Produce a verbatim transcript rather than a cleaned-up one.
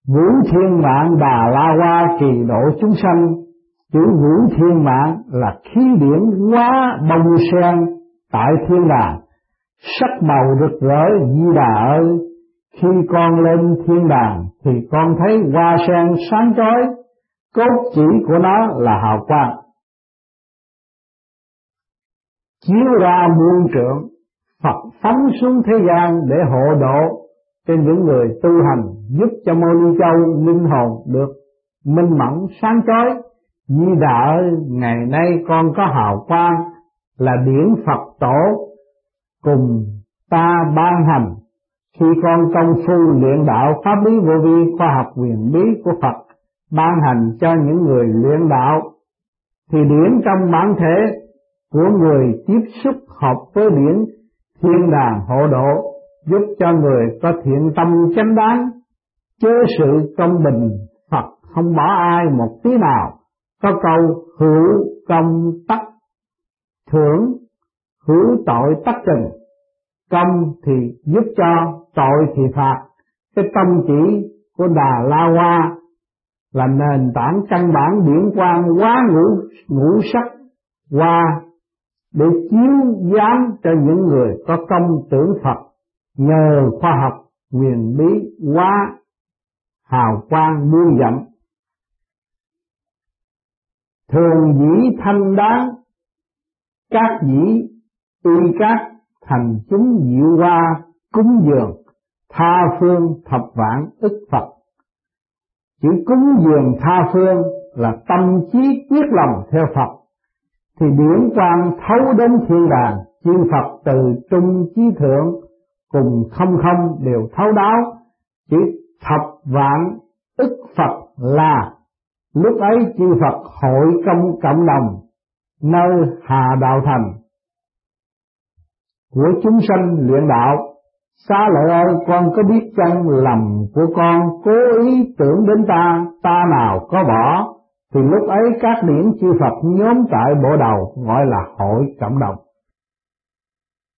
Vũ thiên mạng Đà La Hoa kỳ độ chúng sanh. Chữ vũ thiên mạng là khí điển hóa bông sen tại thiên đàng. Sắc màu rực rỡ Di Đà ơi, khi con lên thiên đàng thì con thấy hoa sen sáng chói, cốt chỉ của nó là hào quang. Chiếu ra muôn trượng, Phật phóng xuống thế gian để hộ độ cho những người tu hành, giúp cho Mô Ni Châu linh hồn được minh mẫn sáng chói. Di Đà ơi, ngày nay con có hào quang là điển Phật tổ cùng ta ban hành. Khi con công phu luyện đạo pháp lý vô vi, khoa học huyền bí của Phật ban hành cho những người luyện đạo, thì điển trong bản thể của người tiếp xúc hợp với điển thiên đàng hộ độ, giúp cho người có thiện tâm chánh đáng, chớ sự công bình. Phật không bỏ ai một tí nào. Có câu hữu công tất thưởng, hữu tội tất trừng. Công thì giúp cho, tội thì phạt. Cái tâm chỉ của Đà La Hoa là nền tảng căn bản điển quang hóa ngũ, ngũ sắc hoa để chiếu giám cho những người có công tưởng Phật, nhờ khoa học huyền bí hóa hào quang muôn dặm. Thường dĩ thanh đáng, các dĩ uy các, thành chúng diệu hoa cúng dường, tha phương thập vạn ức Phật. Chữ cúng dường tha phương là tâm trí quyết lòng theo Phật, thì điển quang thấu đến thiên đàng. Chư Phật từ trung chí thượng cùng không không đều thấu đáo. Chữ thập vạn ức Phật là lúc ấy chư Phật hội công cộng đồng nơi Hà Đạo Thành của chúng sanh luyện đạo. Xá Lợi ơi, con có biết chăng lầm của con cố ý tưởng đến ta, ta nào có bỏ, thì lúc ấy các điển chư Phật nhóm tại bộ đầu gọi là hội cộng đồng.